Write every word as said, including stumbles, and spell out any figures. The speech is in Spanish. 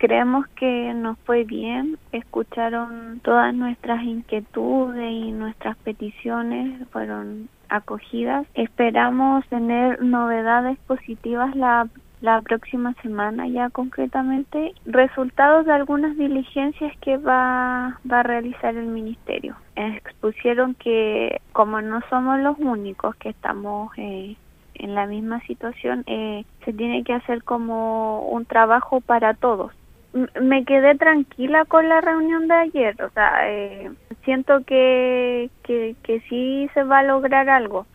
creemos que nos fue bien, escucharon todas nuestras inquietudes y nuestras peticiones, fueron acogidas. Esperamos tener novedades positivas la la próxima semana ya concretamente, resultados de algunas diligencias que va, va a realizar el ministerio. Expusieron que como no somos los únicos que estamos eh, en la misma situación, eh, se tiene que hacer como un trabajo para todos. M- me quedé tranquila con la reunión de ayer, o sea, eh, siento que, que, que sí se va a lograr algo.